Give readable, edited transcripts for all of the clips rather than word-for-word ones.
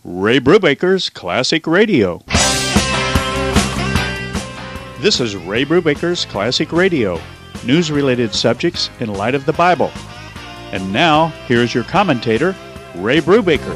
Ray Brubaker's Classic Radio. This is Ray Brubaker's Classic Radio, news-related subjects in light of the Bible. And now, here's your commentator, Ray Brubaker.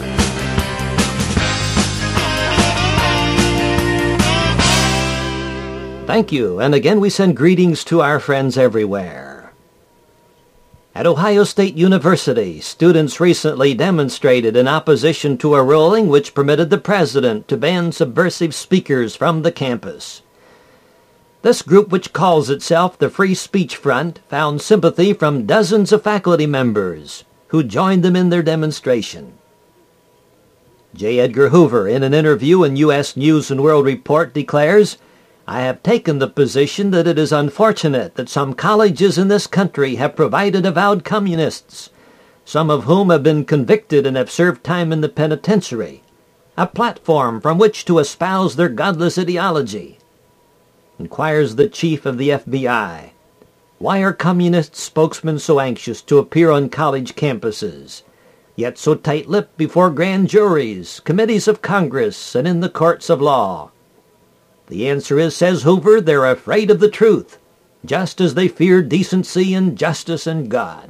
Thank you, and again we send greetings to our friends everywhere. At Ohio State University, students recently demonstrated in opposition to a ruling which permitted the president to ban subversive speakers from the campus. This group, which calls itself the Free Speech Front, found sympathy from dozens of faculty members who joined them in their demonstration. J. Edgar Hoover, in an interview in U.S. News & World Report, declares, "I have taken the position that it is unfortunate that some colleges in this country have provided avowed communists, some of whom have been convicted and have served time in the penitentiary, a platform from which to espouse their godless ideology." Inquires the chief of the FBI, "Why are communist spokesmen so anxious to appear on college campuses, yet so tight-lipped before grand juries, committees of Congress, and in the courts of law?" The answer is, says Hoover, they're afraid of the truth, just as they fear decency and justice and God.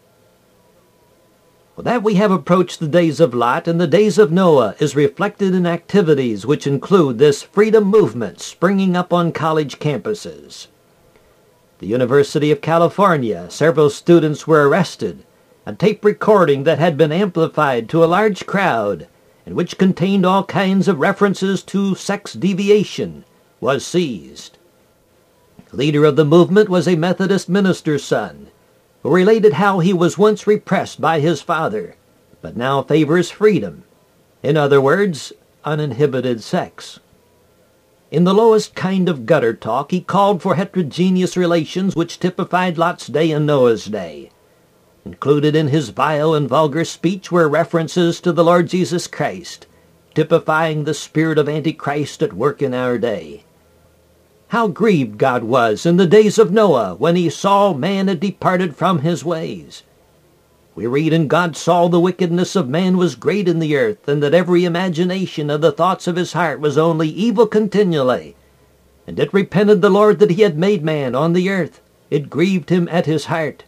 Well, that we have approached the days of Lot and the days of Noah is reflected in activities which include this freedom movement springing up on college campuses. The University of California, several students were arrested. A tape recording that had been amplified to a large crowd and which contained all kinds of references to sex deviation, was seized. Leader of the movement was a Methodist minister's son, who related how he was once repressed by his father, but now favors freedom. In other words, uninhibited sex. In the lowest kind of gutter talk, he called for heterogeneous relations which typified Lot's day and Noah's day. Included in his vile and vulgar speech were references to the Lord Jesus Christ, typifying the spirit of Antichrist at work in our day. How grieved God was in the days of Noah when he saw man had departed from his ways. We read, "And God saw the wickedness of man was great in the earth, and that every imagination of the thoughts of his heart was only evil continually. And it repented the Lord that he had made man on the earth. It grieved him at his heart."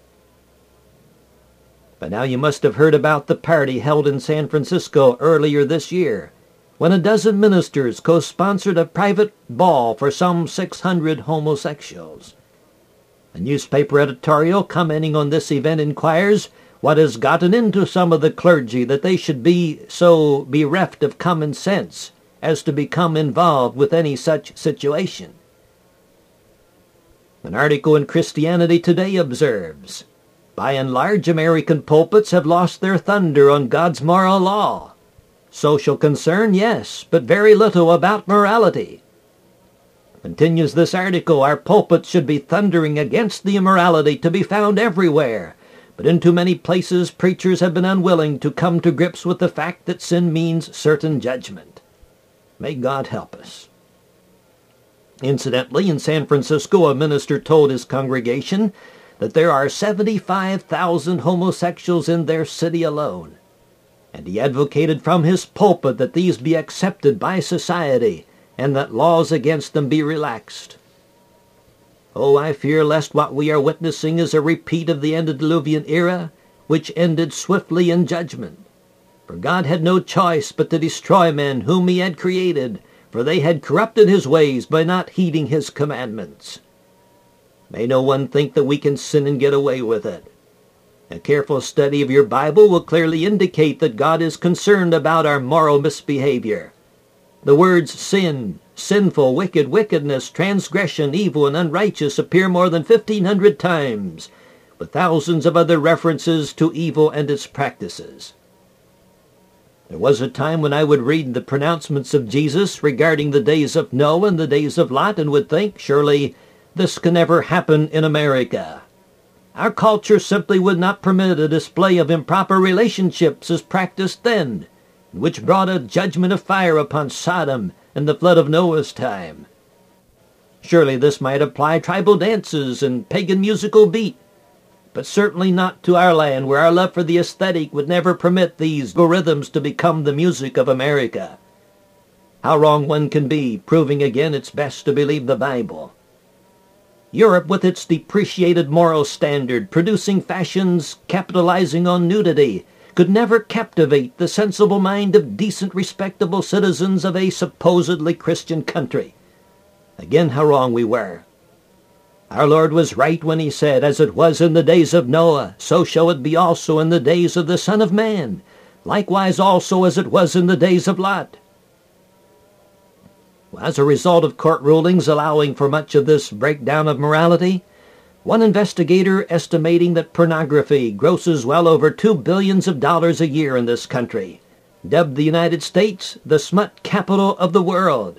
But now you must have heard about the party held in San Francisco earlier this year, when a dozen ministers co-sponsored a private ball for some 600 homosexuals. A newspaper editorial commenting on this event inquires what has gotten into some of the clergy that they should be so bereft of common sense as to become involved with any such situation. An article in Christianity Today observes, "By and large, American pulpits have lost their thunder on God's moral law. Social concern, yes, but very little about morality." Continues this article, "Our pulpits should be thundering against the immorality to be found everywhere, but in too many places preachers have been unwilling to come to grips with the fact that sin means certain judgment." May God help us. Incidentally, in San Francisco, a minister told his congregation that there are 75,000 homosexuals in their city alone, and he advocated from his pulpit that these be accepted by society and that laws against them be relaxed. Oh, I fear lest what we are witnessing is a repeat of the antediluvian era, which ended swiftly in judgment. For God had no choice but to destroy men whom he had created, for they had corrupted his ways by not heeding his commandments. May no one think that we can sin and get away with it. A careful study of your Bible will clearly indicate that God is concerned about our moral misbehavior. The words sin, sinful, wicked, wickedness, transgression, evil, and unrighteous appear more than 1,500 times, with thousands of other references to evil and its practices. There was a time when I would read the pronouncements of Jesus regarding the days of Noah and the days of Lot and would think, surely this can never happen in America. Our culture simply would not permit a display of improper relationships as practiced then, which brought a judgment of fire upon Sodom and the flood of Noah's time. Surely this might apply tribal dances and pagan musical beat. but certainly not to our land, where our love for the aesthetic would never permit these rhythms to become the music of America. How wrong one can be, proving again it's best to believe the Bible. Europe, with its depreciated moral standard, producing fashions capitalizing on nudity, could never captivate the sensible mind of decent, respectable citizens of a supposedly Christian country. Again, how wrong we were. Our Lord was right when he said, "As it was in the days of Noah, so shall it be also in the days of the Son of Man, likewise also as it was in the days of Lot." As a result of court rulings allowing for much of this breakdown of morality, one investigator estimating that pornography grosses well over $2 billion a year in this country, dubbed the United States the smut capital of the world.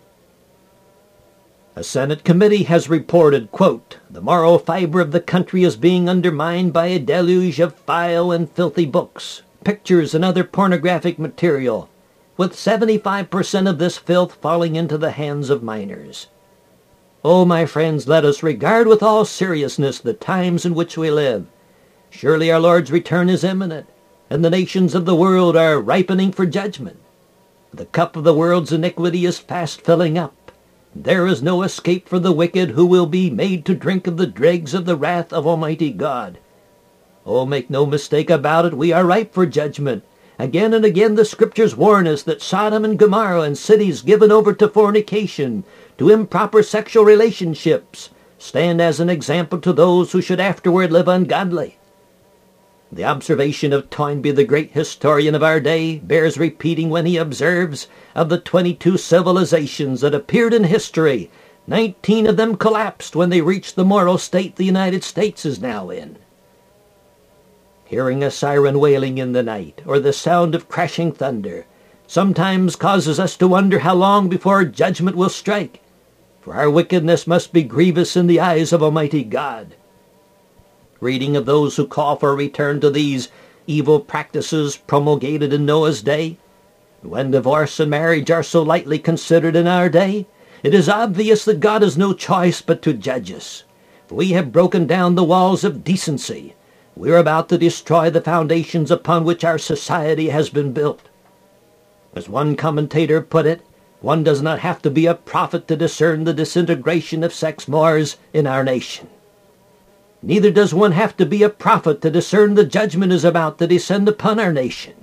A Senate committee has reported, quote, "The moral fiber of the country is being undermined by a deluge of vile and filthy books, pictures, and other pornographic material, with 75% of this filth falling into the hands of minors." Oh, my friends, let us regard with all seriousness the times in which we live. Surely our Lord's return is imminent, and the nations of the world are ripening for judgment. The cup of the world's iniquity is fast filling up. There is no escape for the wicked, who will be made to drink of the dregs of the wrath of Almighty God. Oh, make no mistake about it, we are ripe for judgment. Again and again the Scriptures warn us that Sodom and Gomorrah and cities given over to fornication, to improper sexual relationships, stand as an example to those who should afterward live ungodly. The observation of Toynbee, the great historian of our day, bears repeating when he observes, of the 22 civilizations that appeared in history, 19 of them collapsed when they reached the moral state the United States is now in. Hearing a siren wailing in the night, or the sound of crashing thunder, sometimes causes us to wonder how long before judgment will strike, for our wickedness must be grievous in the eyes of Almighty God. Reading of those who call for a return to these evil practices promulgated in Noah's day, when divorce and marriage are so lightly considered in our day, it is obvious that God has no choice but to judge us. For we have broken down the walls of decency. We are about to destroy the foundations upon which our society has been built. As one commentator put it, one does not have to be a prophet to discern the disintegration of sex mores in our nation. Neither does one have to be a prophet to discern the judgment is about to descend upon our nation.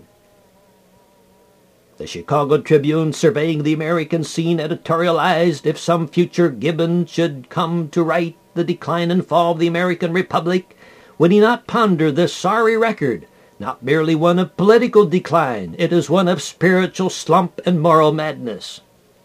The Chicago Tribune, surveying the American scene, editorialized, "If some future Gibbon should come to write the decline and fall of the American Republic, would he not ponder this sorry record, not merely one of political decline, it is one of spiritual slump and moral madness."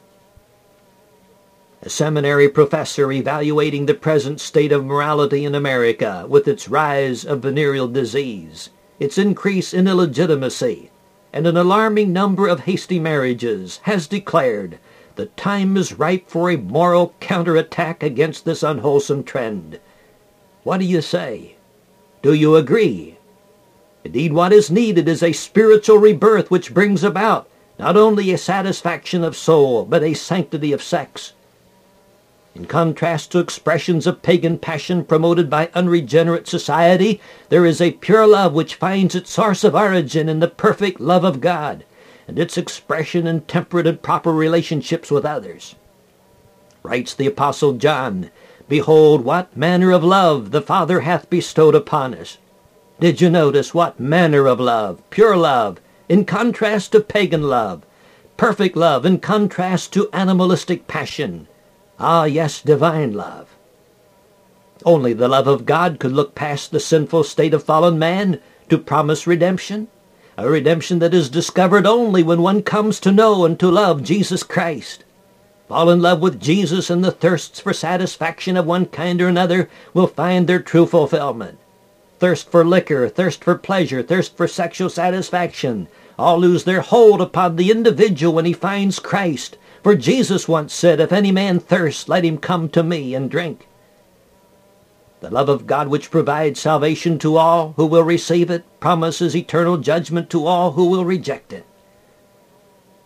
A seminary professor evaluating the present state of morality in America, with its rise of venereal disease, its increase in illegitimacy, and an alarming number of hasty marriages, has declared, "The time is ripe for a moral counterattack against this unwholesome trend." What do you say? Do you agree? Indeed, what is needed is a spiritual rebirth which brings about not only a satisfaction of soul, but a sanctity of sex. In contrast to expressions of pagan passion promoted by unregenerate society, there is a pure love which finds its source of origin in the perfect love of God, and its expression in temperate and proper relationships with others. Writes the Apostle John, "Behold, what manner of love the Father hath bestowed upon us." Did you notice what manner of love? Pure love, in contrast to pagan love. Perfect love, in contrast to animalistic passion. Ah, yes, divine love. Only the love of God could look past the sinful state of fallen man to promise redemption, a redemption that is discovered only when one comes to know and to love Jesus Christ. Fall in love with Jesus, and the thirsts for satisfaction of one kind or another will find their true fulfillment. Thirst for liquor, thirst for pleasure, thirst for sexual satisfaction, all lose their hold upon the individual when he finds Christ. For Jesus once said, "If any man thirst, let him come to me and drink." The love of God, which provides salvation to all who will receive it, promises eternal judgment to all who will reject it.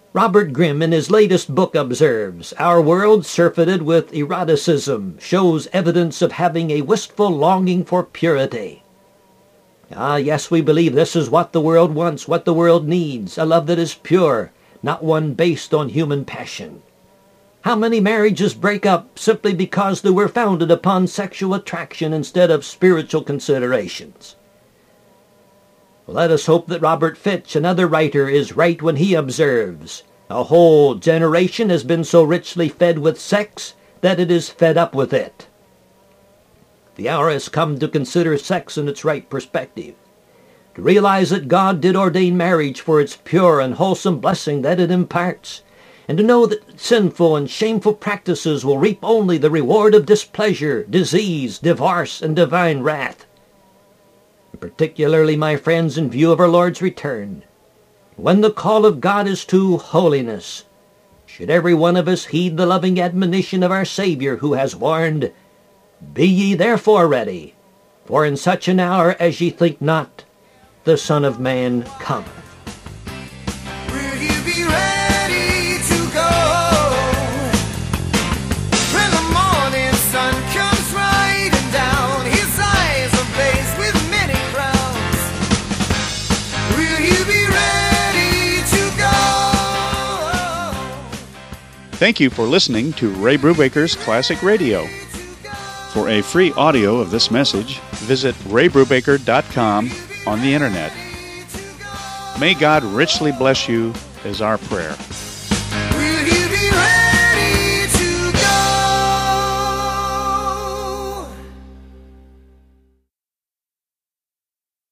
Robert Grimm in his latest book observes, "Our world, surfeited with eroticism, shows evidence of having a wistful longing for purity." Ah, yes, we believe this is what the world wants, what the world needs, a love that is pure, not one based on human passion. How many marriages break up simply because they were founded upon sexual attraction instead of spiritual considerations? Well, let us hope that Robert Fitch, another writer, is right when he observes, "A whole generation has been so richly fed with sex that it is fed up with it." The hour has come to consider sex in its right perspective, to realize that God did ordain marriage for its pure and wholesome blessing that it imparts, and to know that sinful and shameful practices will reap only the reward of displeasure, disease, divorce, and divine wrath. And particularly, my friends, in view of our Lord's return, when the call of God is to holiness, should every one of us heed the loving admonition of our Savior, who has warned, "Be ye therefore ready, for in such an hour as ye think not, the Son of Man cometh." Will you be ready to go when the morning sun comes riding down? His eyes are blazed with many crowns. Will you be ready to go? Thank you for listening to Ray Brubaker's Classic Radio. For a free audio of this message, visit raybrubaker.com on the internet. May God richly bless you is our prayer. Will you